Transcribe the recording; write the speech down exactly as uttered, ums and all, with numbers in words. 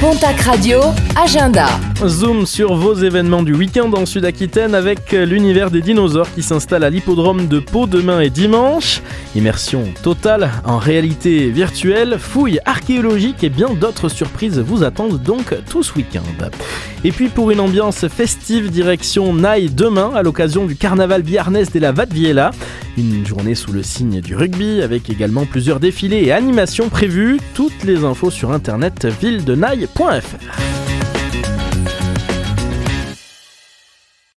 Pontac Radio, agenda. Zoom sur vos événements du week-end en Sud-Aquitaine avec l'univers des dinosaures qui s'installe à l'hippodrome de Pau demain et dimanche. Immersion totale en réalité virtuelle, fouilles archéologiques et bien d'autres surprises vous attendent donc tout ce week-end. Et puis pour une ambiance festive, direction Naï demain à l'occasion du carnaval Biarnès de la Vatviela. Une journée sous le signe du rugby avec également plusieurs défilés et animations prévues. Toutes les infos sur internet ville de naï point f r.